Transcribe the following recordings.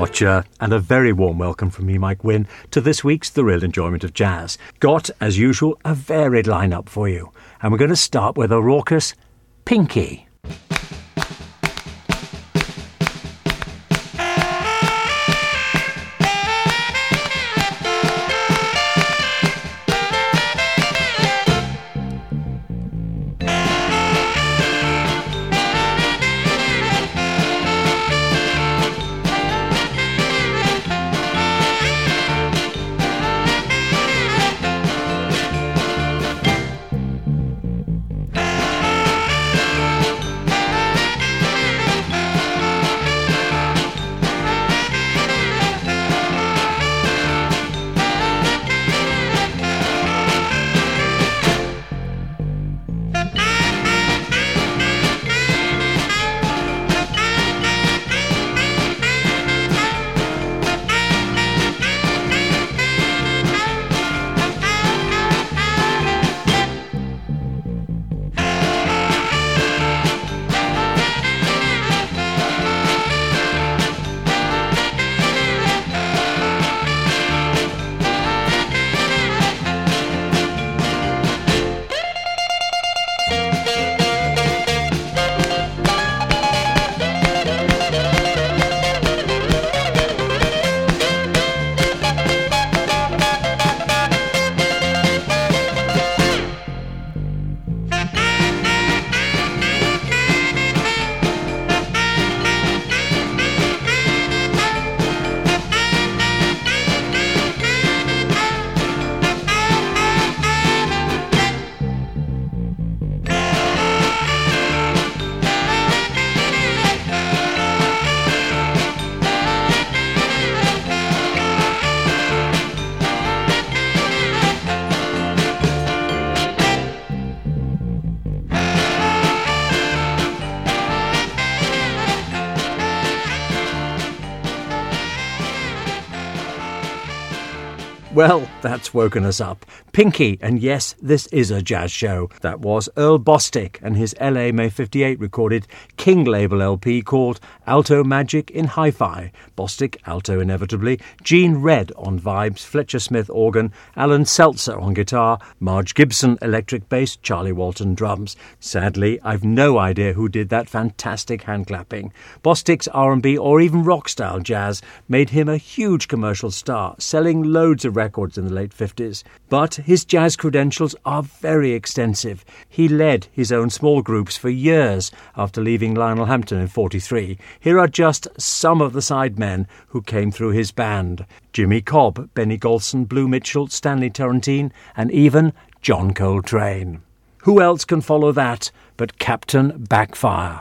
Gotcha, and a very warm welcome from me, Mike Wynne, to this week's The Real Enjoyment of Jazz. Got, as usual, a varied lineup for you, and we're going to start with a raucous Pinky. Well, that's woken us up. Pinky, and yes, this is a jazz show. That was Earl Bostic and his LA May 58 recorded King label LP called Alto Magic in Hi-Fi. Bostic, alto inevitably, Gene Redd on vibes, Fletcher Smith organ, Alan Seltzer on guitar, Marge Gibson electric bass, Charlie Walton drums. Sadly, I've no idea who did that fantastic hand clapping. Bostic's R&B or even rock-style jazz made him a huge commercial star, selling loads of records in the late 50s. But his jazz credentials are very extensive. He led his own small groups for years after leaving Lionel Hampton in 43. Here are just some of the sidemen who came through his band: Jimmy Cobb, Benny Golson, Blue Mitchell, Stanley Turrentine, and even John Coltrane. Who else can follow that but Captain Backfire?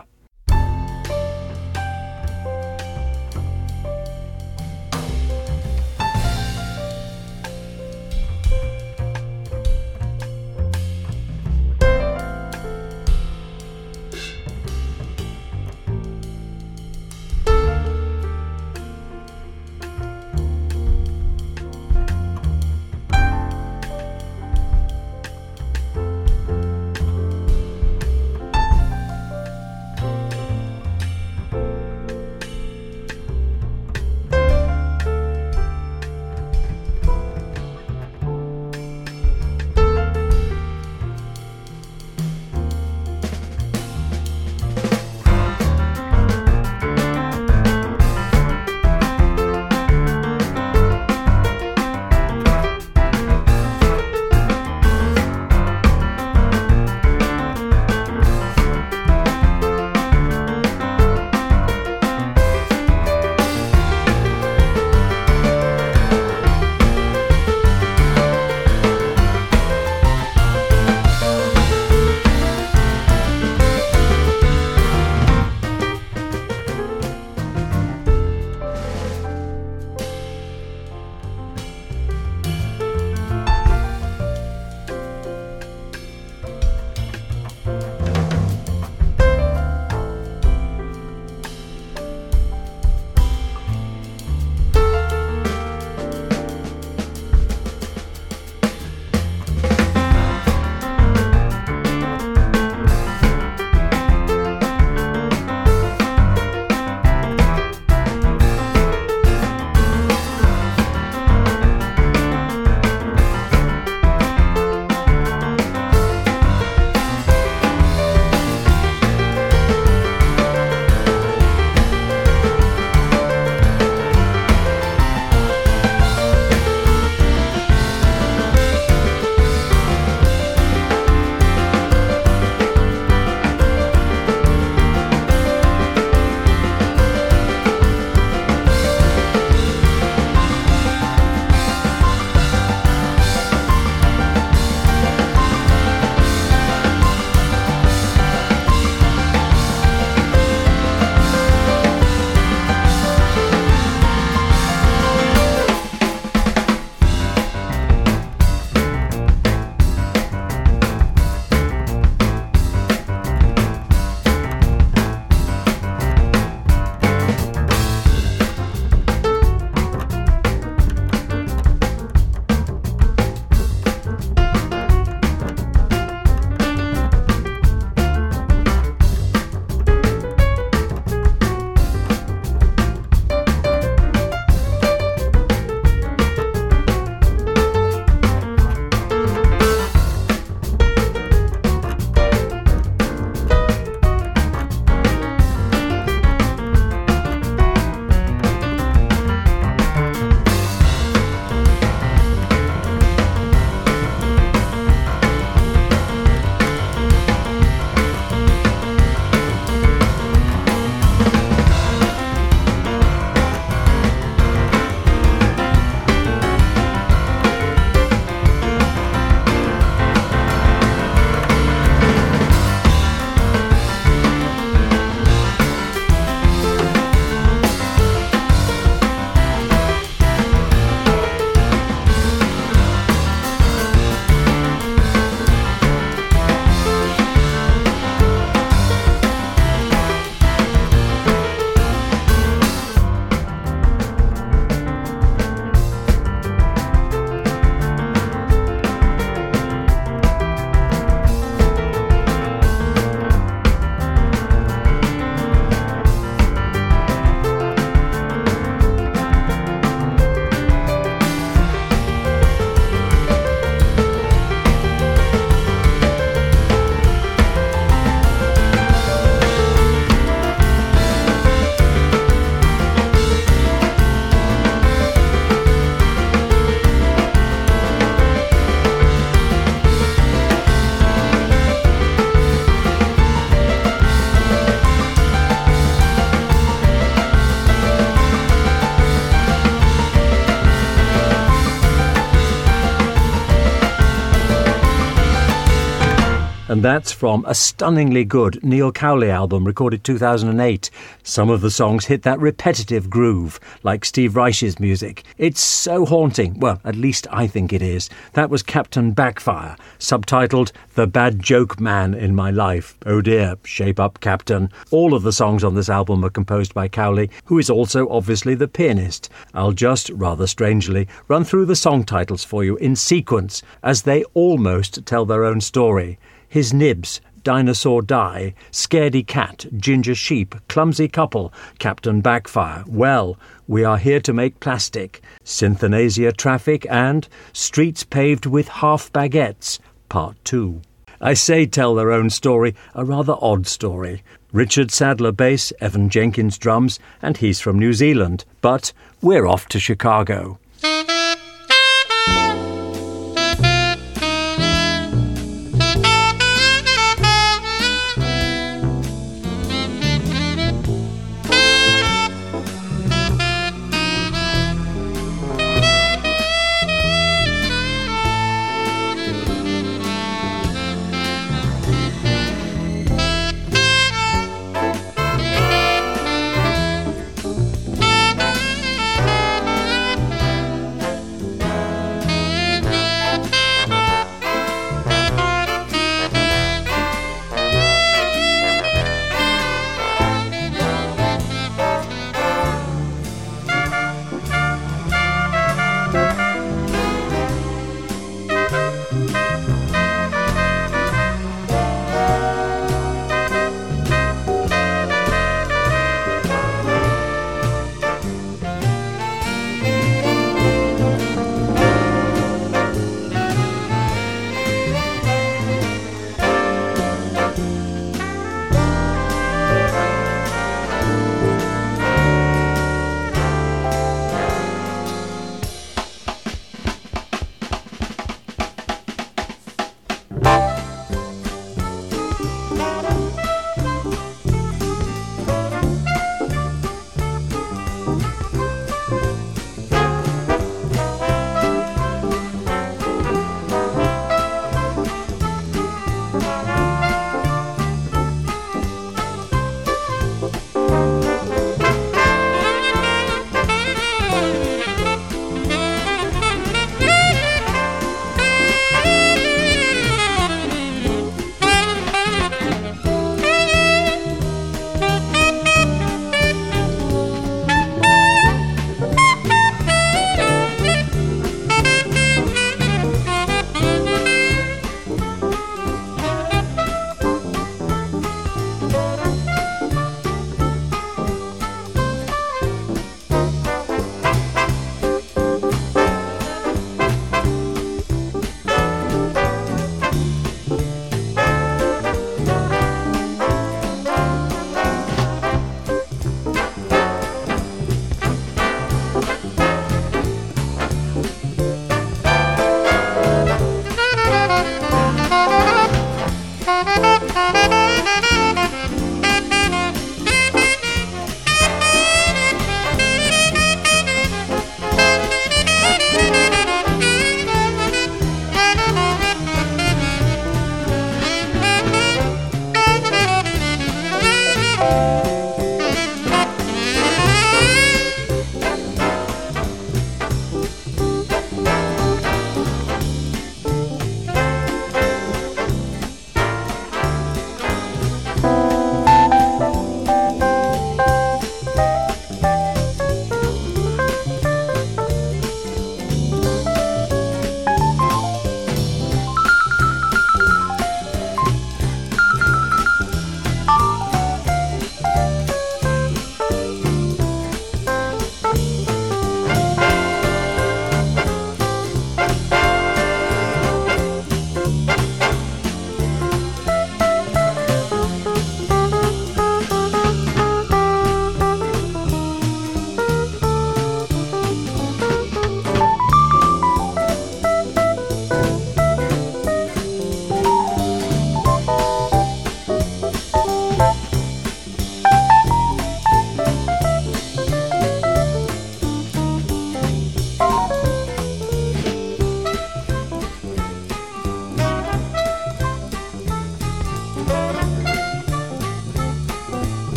and that's from a stunningly good Neil Cowley album recorded 2008. Some of the songs hit that repetitive groove, like Steve Reich's music. It's so haunting. Well, at least I think it is. That was Captain Backfire, subtitled The Bad Joke Man in My Life. Oh dear, shape up, Captain. All of the songs on this album are composed by Cowley, who is also obviously the pianist. I'll just, rather strangely, run through the song titles for you in sequence, as they almost tell their own story. His Nibs, Dinosaur Die, Scaredy Cat, Ginger Sheep, Clumsy Couple, Captain Backfire, Well, We Are Here to Make Plastic, Synthanasia Traffic, and Streets Paved with Half Baguettes, Part 2. I say tell their own story, a rather odd story. Richard Sadler bass, Evan Jenkins drums, and he's from New Zealand. But we're off to Chicago.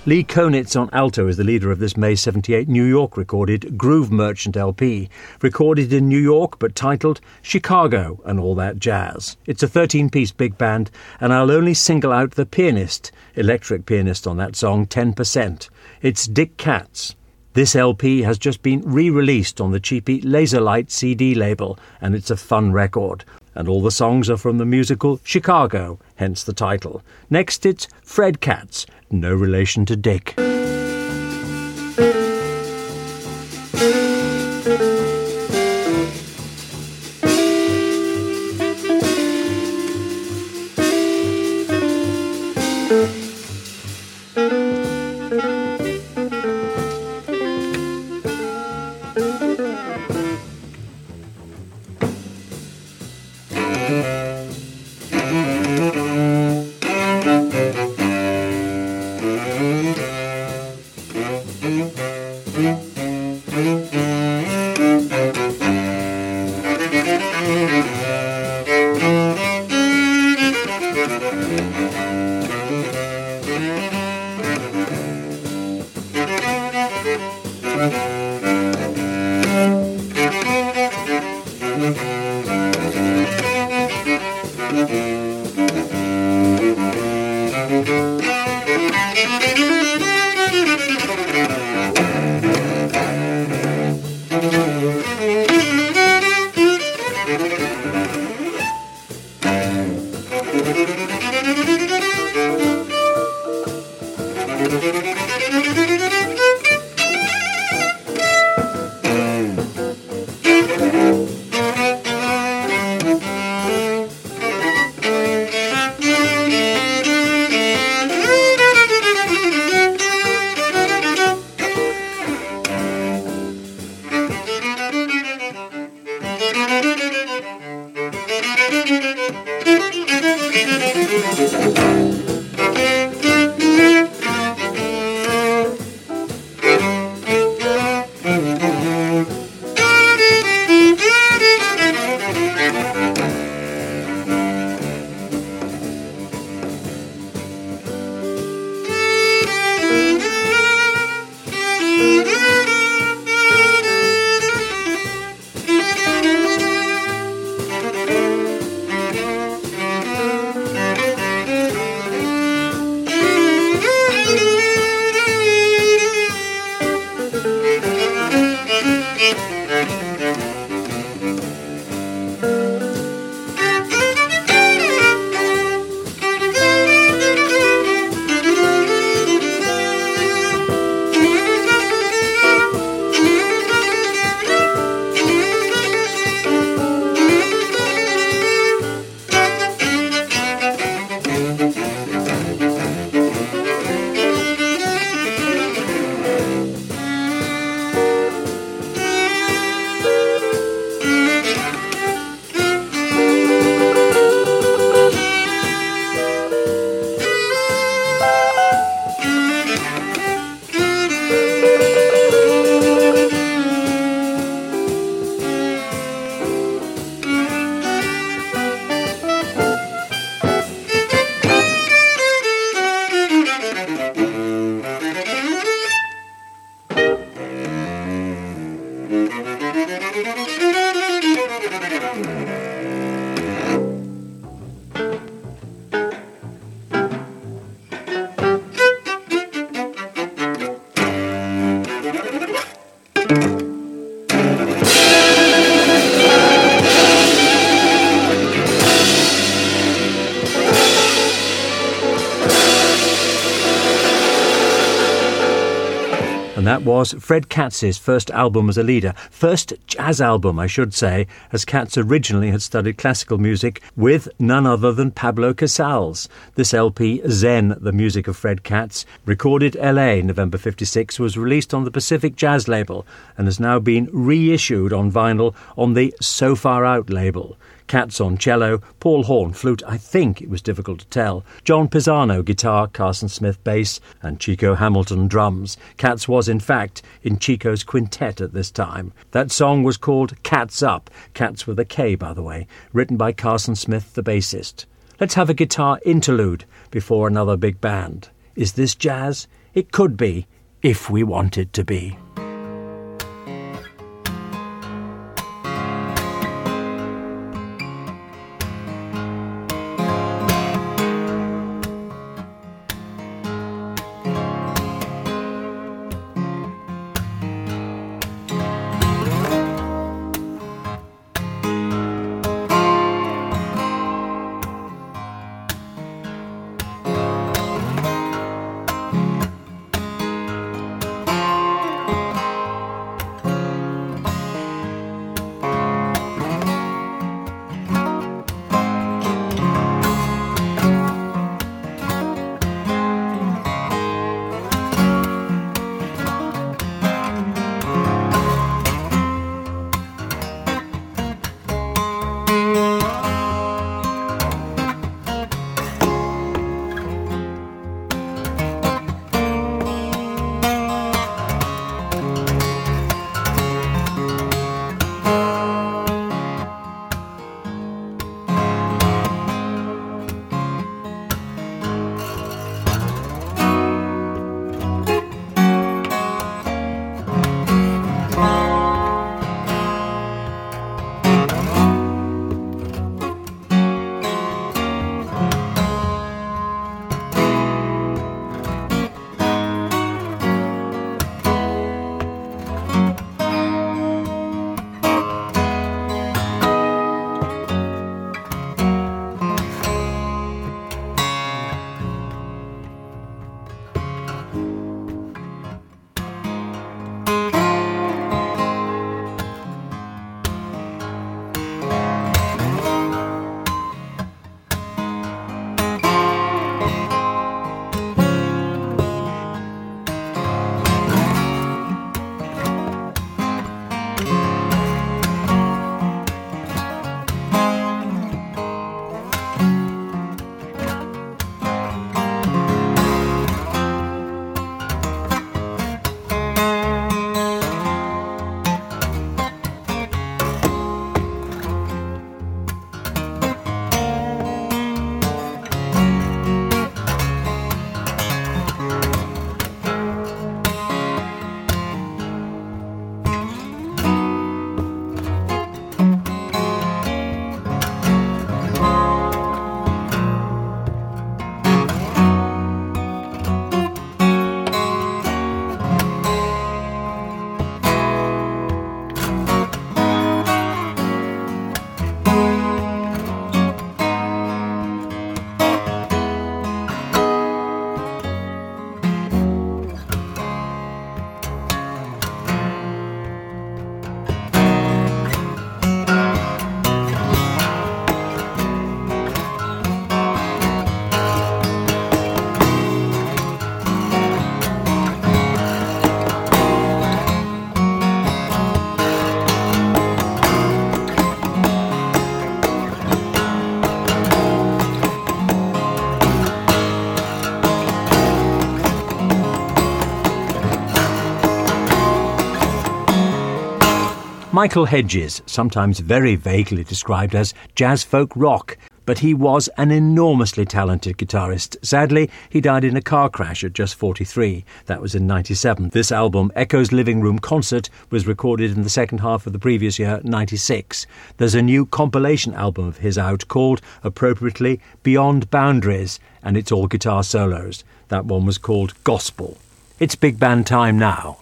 Lee Konitz on alto is the leader of this May 78 New York recorded Groove Merchant LP, recorded in New York but titled Chicago and All That Jazz. It's a 13-piece big band, and I'll only single out the pianist, electric pianist on that song, 10%. It's Dick Katz. This LP has just been re-released on the cheapy Laserlight CD label, and it's a fun record. And all the songs are from the musical Chicago, hence the title. Next it's Fred Katz, no relation to Dick. And that was Fred Katz's first album as a leader. First jazz album, I should say, as Katz originally had studied classical music with none other than Pablo Casals. This LP, Zen, the music of Fred Katz, recorded LA November 56, was released on the Pacific Jazz label and has now been reissued on vinyl on the So Far Out label. Katz on cello, Paul Horn flute, I think it was difficult to tell, John Pisano guitar, Carson Smith bass, and Chico Hamilton drums. Katz was, in fact, in Chico's quintet at this time. That song was called Katz Up, Katz with a K, by the way, written by Carson Smith, the bassist. Let's have a guitar interlude before another big band. Is this jazz? It could be, if we want it to be. Michael Hedges, sometimes very vaguely described as jazz folk rock, but he was an enormously talented guitarist. Sadly, he died in a car crash at just 43. That was in 97. This album, Echo's Living Room Concert, was recorded in the second half of the previous year, 96. There's a new compilation album of his out called, appropriately, Beyond Boundaries, and it's all guitar solos. That one was called Gospel. It's big band time now.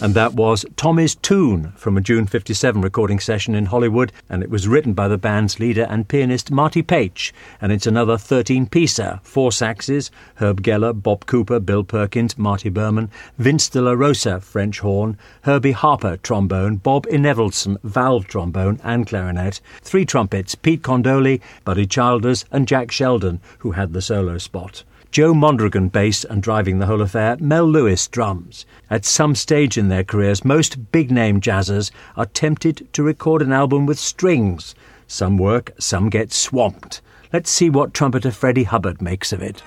And that was Tommy's Tune from a June 57 recording session in Hollywood, and it was written by the band's leader and pianist Marty Page, and it's another 13-piecer, 4 saxes, Herb Geller, Bob Cooper, Bill Perkins, Marty Berman, Vince de la Rosa, French horn, Herbie Harper, trombone, Bob Inevelson, valve trombone and clarinet, 3 trumpets, Pete Condoli, Buddy Childers and Jack Sheldon, who had the solo spot. Joe Mondragon bass and driving the whole affair, Mel Lewis drums. At some stage in their careers, most big-name jazzers are tempted to record an album with strings. Some work, some get swamped. Let's see what trumpeter Freddie Hubbard makes of it.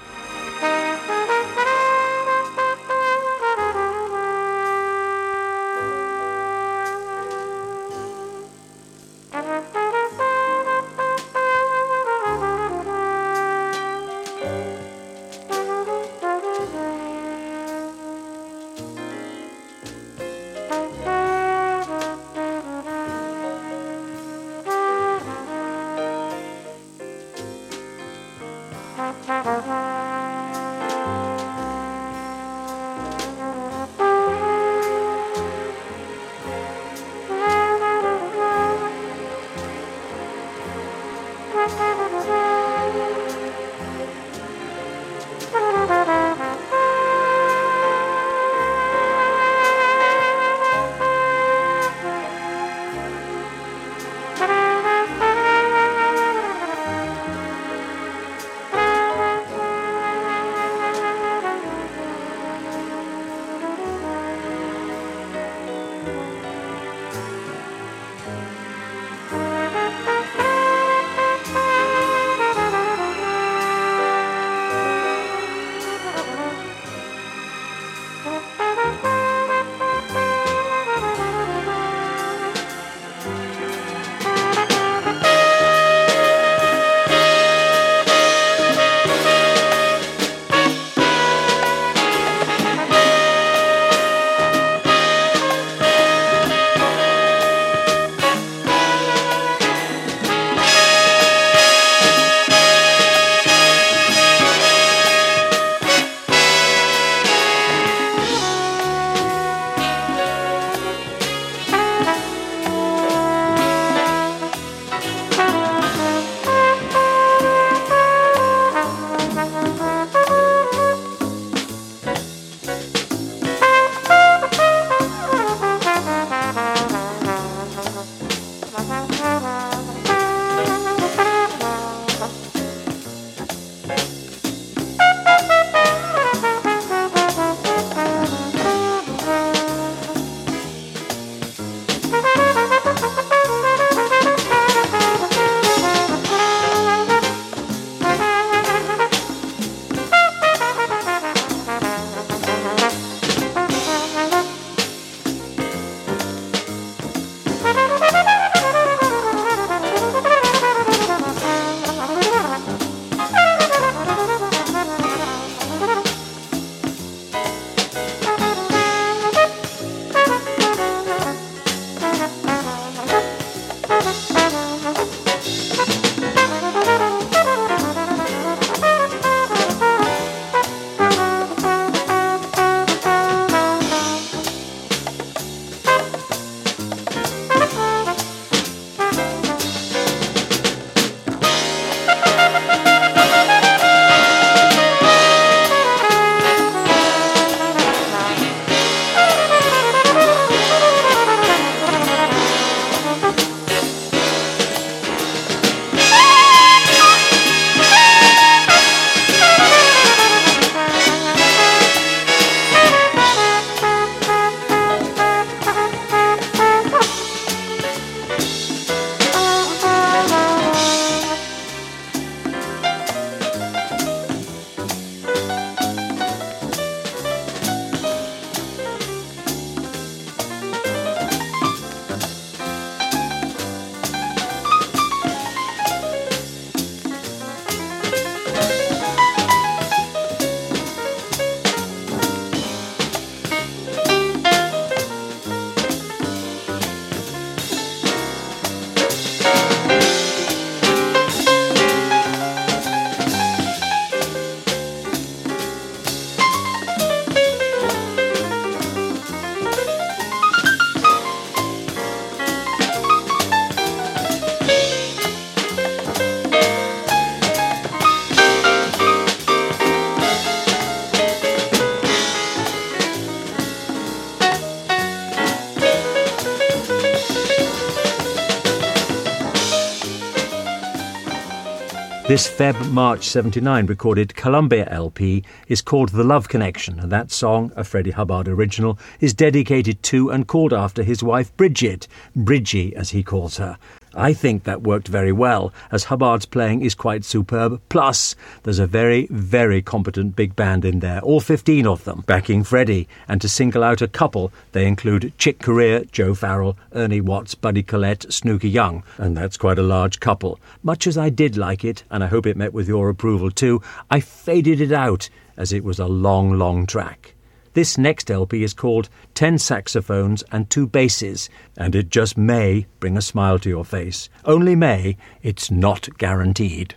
This Feb-March 79 recorded Columbia LP is called The Love Connection, and that song, a Freddie Hubbard original, is dedicated to and called after his wife Bridget, Bridgie as he calls her. I think that worked very well, as Hubbard's playing is quite superb, plus there's a very, very competent big band in there, all 15 of them, backing Freddie, and to single out a couple, they include Chick Corea, Joe Farrell, Ernie Watts, Buddy Collette, Snooky Young, and that's quite a large couple. Much as I did like it, and I hope it met with your approval too, I faded it out, as it was a long, long track. This next LP is called 10 Saxophones and 2 Basses, and it just may bring a smile to your face. Only may, it's not guaranteed.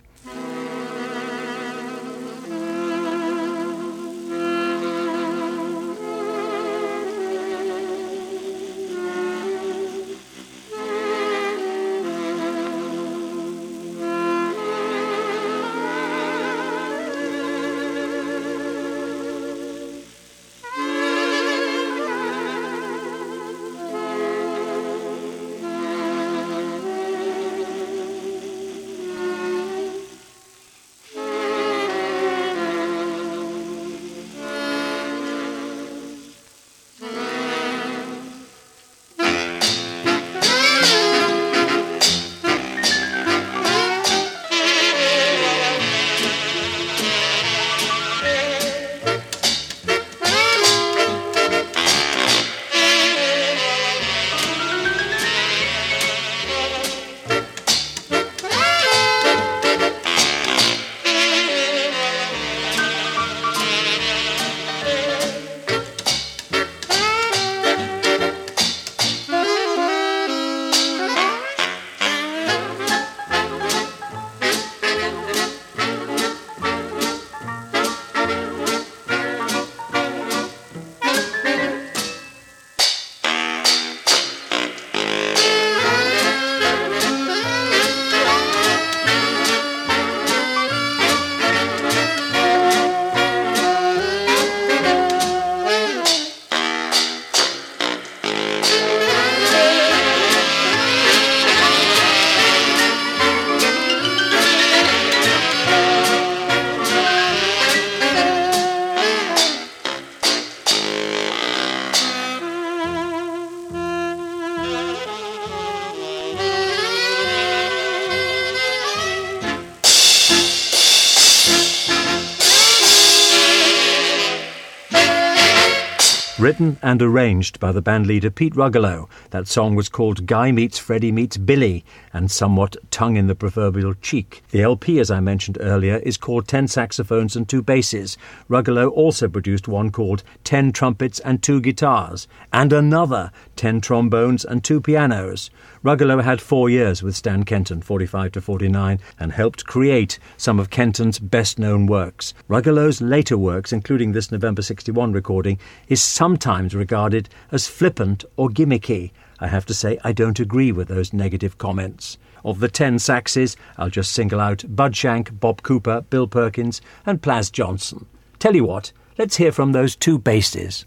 Written and arranged by the bandleader Pete Ruggelow, that song was called Guy Meets Freddie Meets Billy, and somewhat tongue in the proverbial cheek. The LP, as I mentioned earlier, is called 10 Saxophones and 2 Basses. Ruggelow also produced one called 10 Trumpets and 2 Guitars, and another 10 Trombones and 2 Pianos. Ruggelow had 4 years with Stan Kenton, 45 to 49, and helped create some of Kenton's best-known works. Ruggelow's later works, including this November 61 recording, is sometimes regarded as flippant or gimmicky. I have to say I don't agree with those negative comments. Of the 10 saxes, I'll just single out Bud Shank, Bob Cooper, Bill Perkins and Plas Johnson. Tell you what, let's hear from those 2 basses.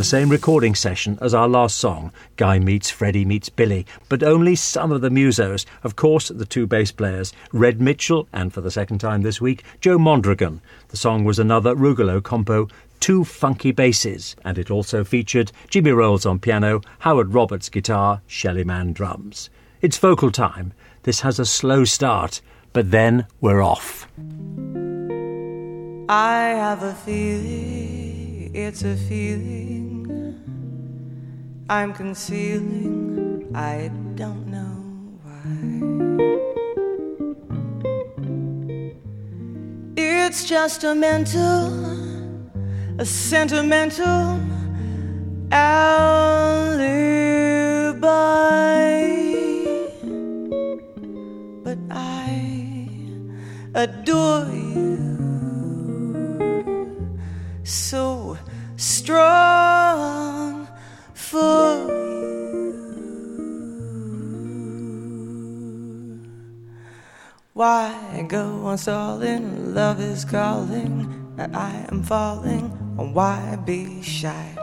the same recording session as our last song, Guy Meets Freddie Meets Billy, but only some of the musos. Of course, the two bass players, Red Mitchell, and for the second time this week, Joe Mondragon. The song was another Rugolo compo, Two Funky Basses, and it also featured Jimmy Rolls on piano, Howard Roberts guitar, Shelly Manne drums. It's vocal time. This has a slow start, but then we're off. I have a feeling, it's a feeling I'm concealing, I don't know why. It's just a sentimental alibi. But I adore you, so strong for you. Why go on stalling? Love is calling, and I am falling. Why be shy?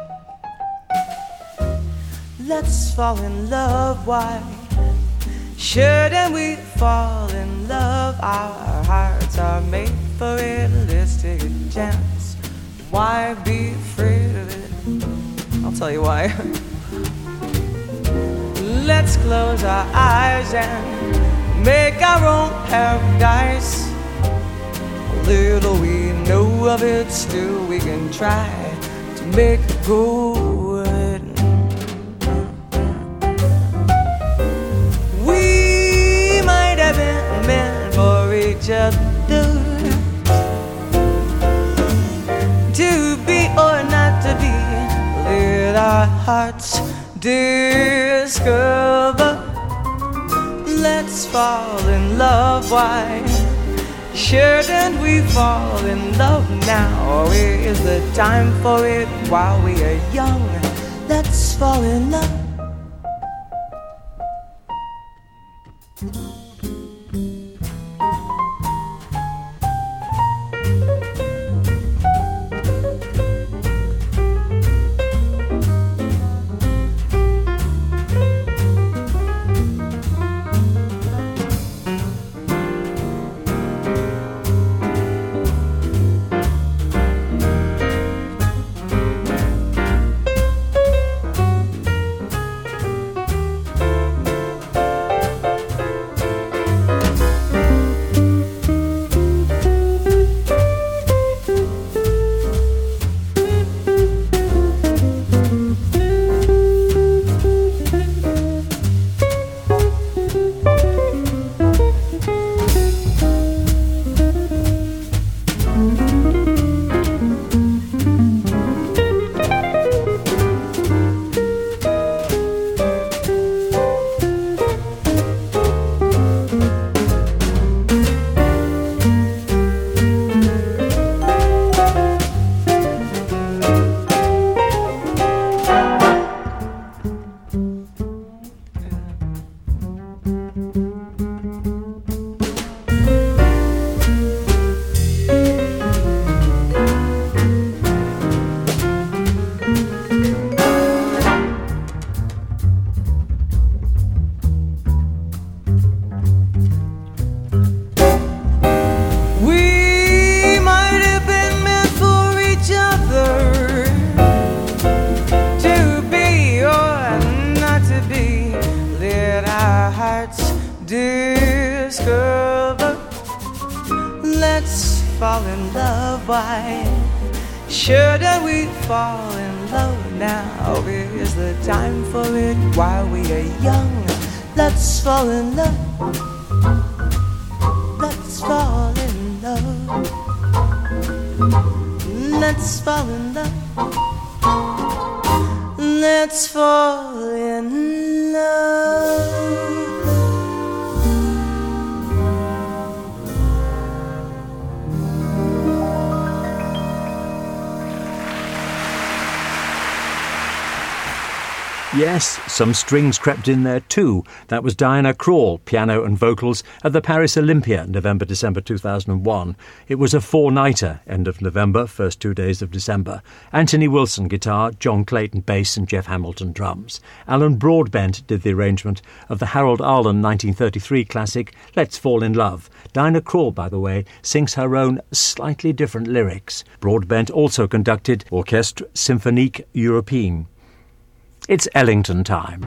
Let's fall in love. Why shouldn't we fall in love? Our hearts are made for it. Let's take a chance. Why be afraid of it? I'll tell you why. Let's close our eyes and make our own paradise. Little we know of it, still we can try to make it good. We might have been meant for each other, to be or not to be. Let our hearts discover. Let's fall in love. Why shouldn't we fall in love now? Is the time for it while we are young? Let's fall in love. Discover. Let's fall in love. Why shouldn't we fall in love now? Is the time for it while we are young? Let's fall in love. Let's fall in love. Let's fall in love. Let's fall in love. Yes, some strings crept in there too. That was Diana Krall, piano and vocals, at the Paris Olympia, November-December 2001. It was a four-nighter, end of November, first 2 days of December. Anthony Wilson, guitar, John Clayton, bass and Jeff Hamilton, drums. Alan Broadbent did the arrangement of the Harold Arlen 1933 classic, Let's Fall in Love. Diana Krall, by the way, sings her own slightly different lyrics. Broadbent also conducted Orchestre Symphonique Européenne. It's Ellington time.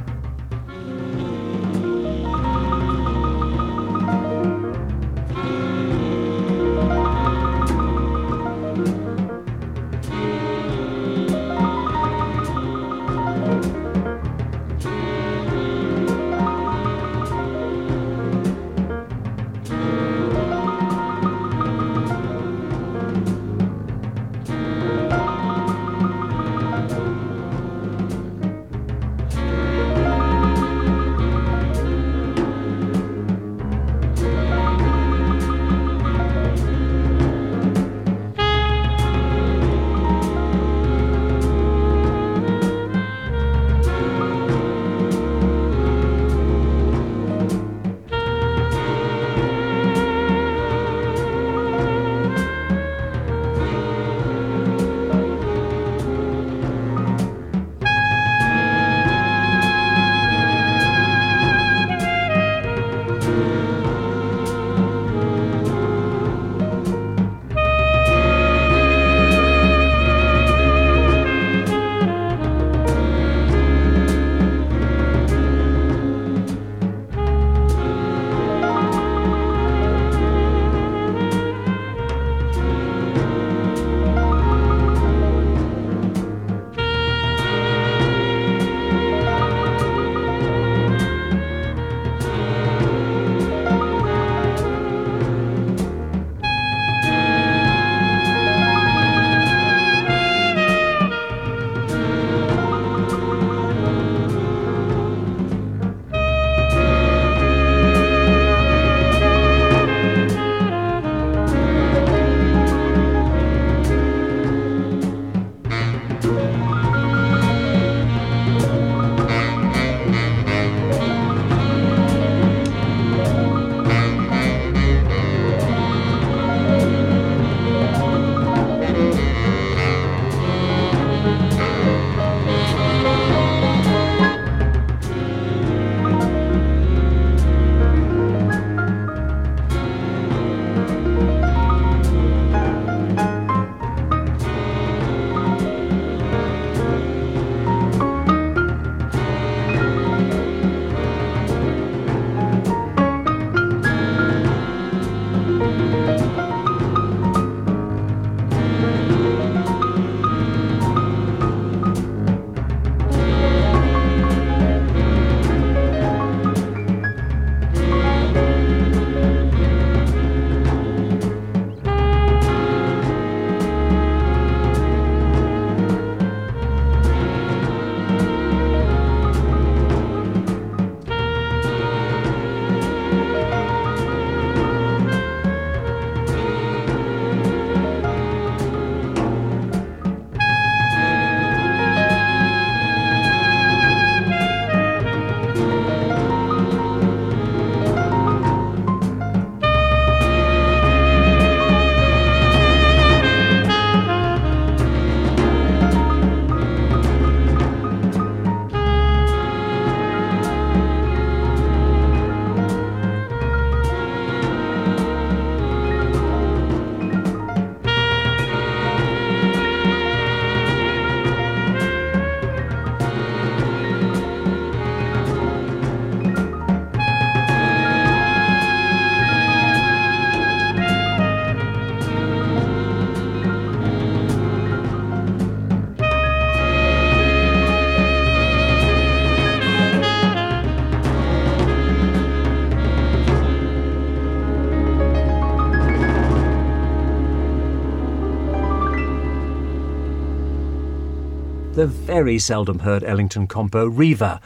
the very seldom heard Ellington compo Reva,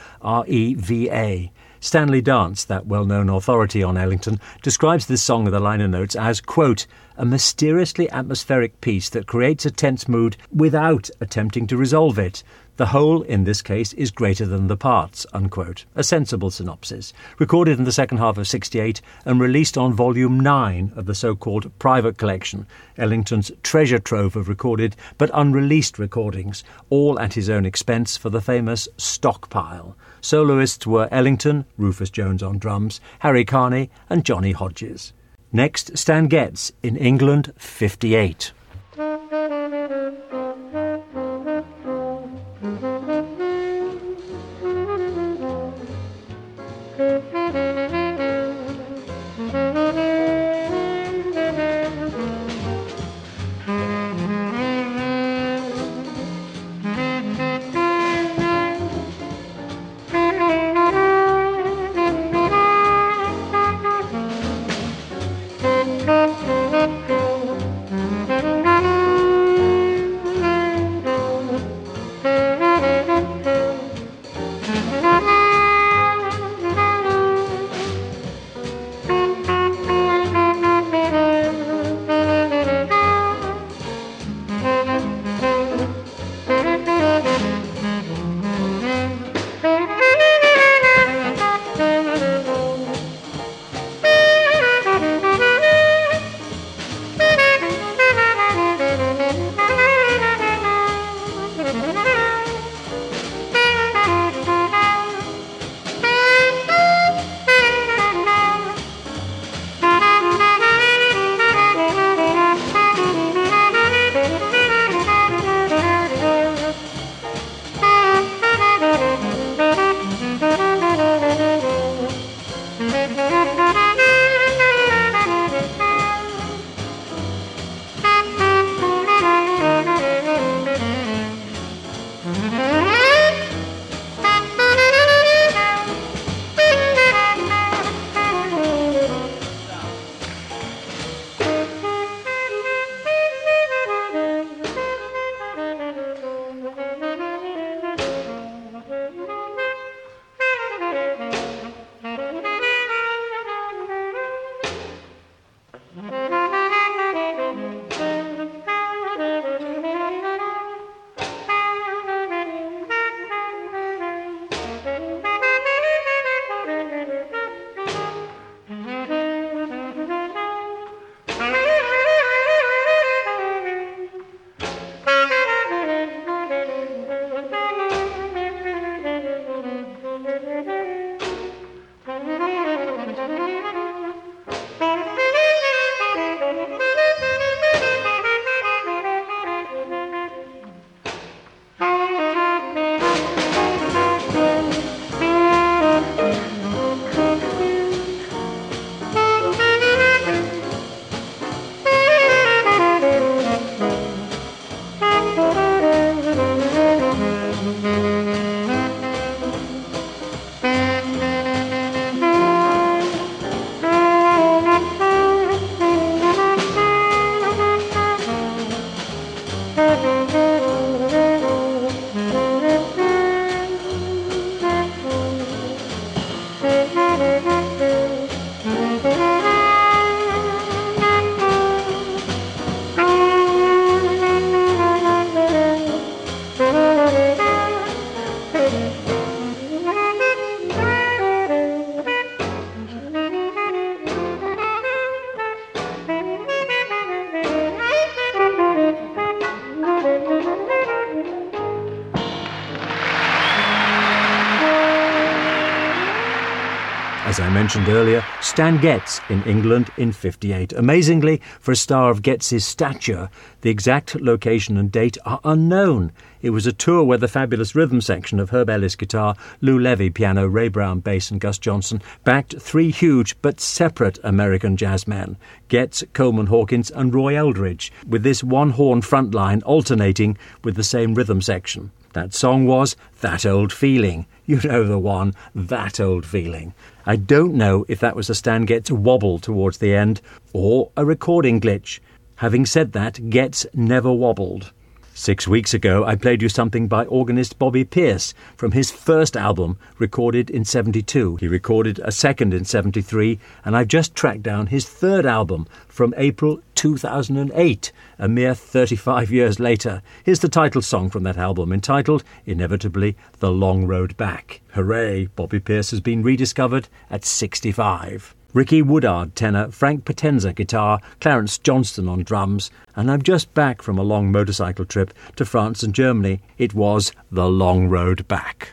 R-E-V-A. Stanley Dance, that well-known authority on Ellington, describes this song in the liner notes as, quote, a mysteriously atmospheric piece that creates a tense mood without attempting to resolve it. The whole, in this case, is greater than the parts, unquote. A sensible synopsis. Recorded in the second half of 68 and released on Volume 9 of the so-called Private Collection, Ellington's treasure trove of recorded but unreleased recordings, all at his own expense for the famous Stockpile. Soloists were Ellington, Rufus Jones on drums, Harry Carney and Johnny Hodges. Next, Stan Getz, In England, 58. As I mentioned earlier, Stan Getz in England in 58. Amazingly, for a star of Getz's stature, the exact location and date are unknown. It was a tour where the fabulous rhythm section of Herb Ellis guitar, Lou Levy piano, Ray Brown bass and Gus Johnson backed three huge but separate American jazzmen, Getz, Coleman Hawkins and Roy Eldridge, with this one-horn front line alternating with the same rhythm section. That song was That Old Feeling. You know the one, That Old Feeling. I don't know if that was a Stan Getz wobble towards the end or a recording glitch. Having said that, Getz never wobbled. 6 weeks ago, I played you something by organist Bobby Pierce from his first album, recorded in 72. He recorded a second in 73, and I've just tracked down his third album from April 2008, a mere 35 years later. Here's the title song from that album, entitled, inevitably, The Long Road Back. Hooray, Bobby Pearce has been rediscovered at 65. Ricky Woodard tenor, Frank Potenza guitar, Clarence Johnston on drums, and I'm just back from a long motorcycle trip to France and Germany. It was The Long Road Back.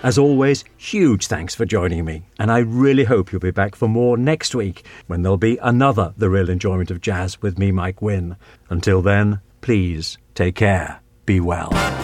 As always, huge thanks for joining me, and I really hope you'll be back for more next week when there'll be another The Real Enjoyment of Jazz with me, Mike Wynne. Until then, please take care. Be well.